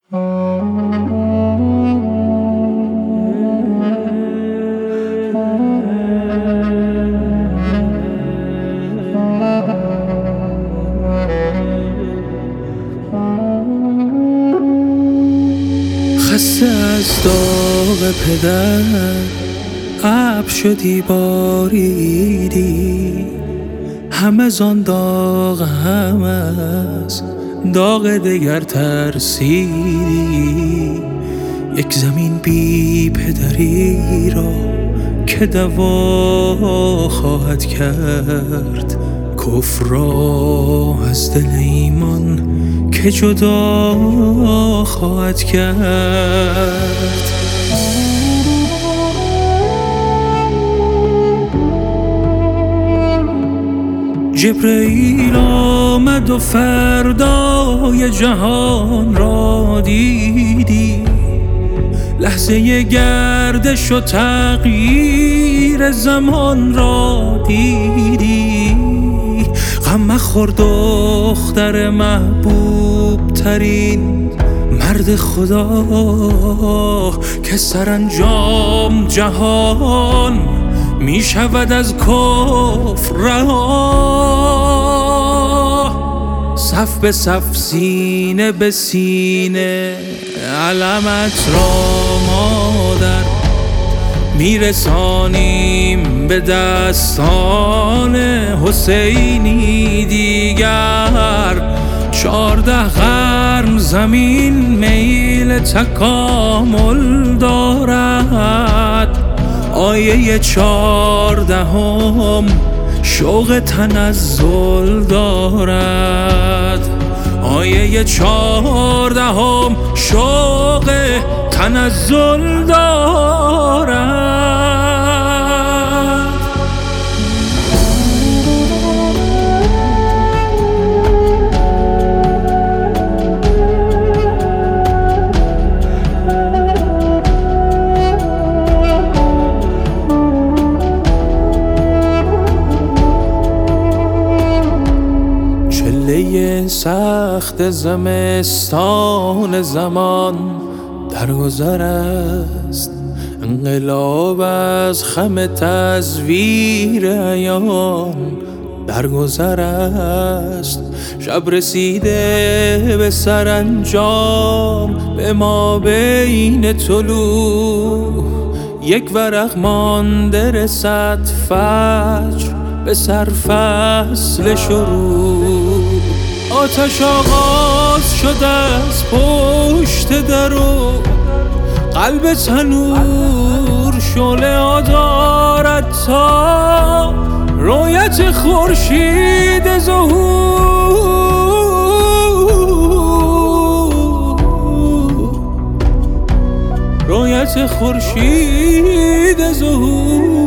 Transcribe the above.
خسته از داغ پدر ابر شدی باریدی، هم از آن داغ هم از داغ دگر ترسیدی. یک زمین بی پدری را که دوا خواهد کرد، کفر را از دل ایمان که جدا خواهد کرد. جبرئیل آمد و فردای جهان را دیدی، لحظه گردش و تغییر زمان را دیدی. غم مخور دختر محبوب ترین مرد خدا که سرانجام جهان می شود از کفر رها. صف به صف سینه به سینه علمت را مادر میرسانیم به دستان حسینی دیگر. 14 قرن زمین میل تکامل دارد، آیه 14 شوق تنزل دارد. آیه 14 شوق تنزل دارد. چله سخت زمستان زمان درگذر است، انقلاب از خم تزویر ایام درگذر است. شب رسیده به سرانجام، به ما بین طلوع یک ورق مانده رسد فجر به سرفصل شروع. آتش آغاز شده از پشت در و قلب تنور شعله دارد تا رویت خورشید ظهور. رویت خورشید ظهور.